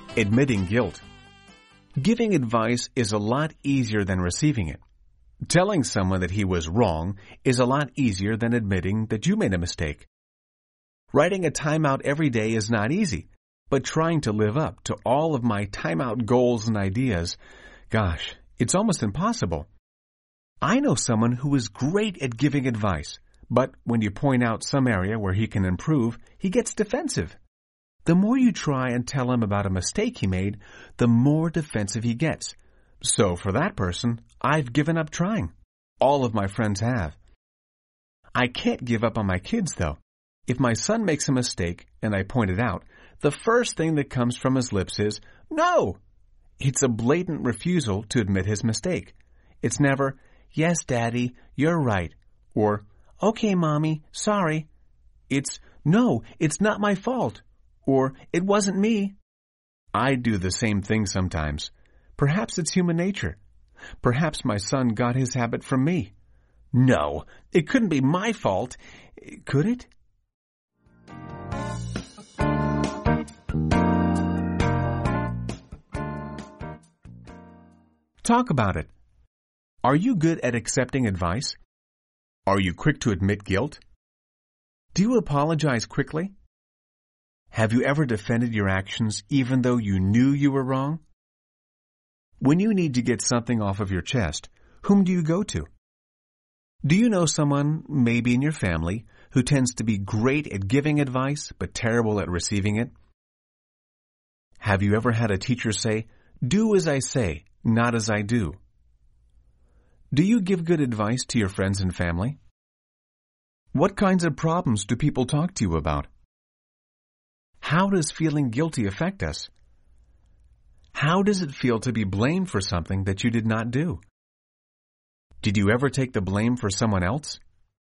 Admitting guilt. Giving advice is a lot easier than receiving it. Telling someone that he was wrong is a lot easier than admitting that you made a mistake. Writing a timeout every day is not easy, but trying to live up to all of my timeout goals and ideas, gosh, it's almost impossible. I know someone who is great at giving advice, but when you point out some area where he can improve, he gets defensive. The more you try and tell him about a mistake he made, the more defensive he gets. So for that person, I've given up trying. All of my friends have. I can't give up on my kids, though. If my son makes a mistake and I point it out, the first thing that comes from his lips is, "No!" It's a blatant refusal to admit his mistake. It's never, "Yes, Daddy, you're right," or, "Okay, Mommy, sorry." It's, "No, it's not my fault," or, "It wasn't me." I do the same thing sometimes. Perhaps it's human nature. Perhaps my son got his habit from me. No, it couldn't be my fault. Could it? Talk about it. Are you good at accepting advice? Are you quick to admit guilt? Do you apologize quickly? Have you ever defended your actions even though you knew you were wrong? When you need to get something off of your chest, whom do you go to? Do you know someone, maybe in your family, who tends to be great at giving advice but terrible at receiving it? Have you ever had a teacher say, "Do as I say, not as I do"? Do you give good advice to your friends and family? What kinds of problems do people talk to you about? How does feeling guilty affect us? How does it feel to be blamed for something that you did not do? Did you ever take the blame for someone else?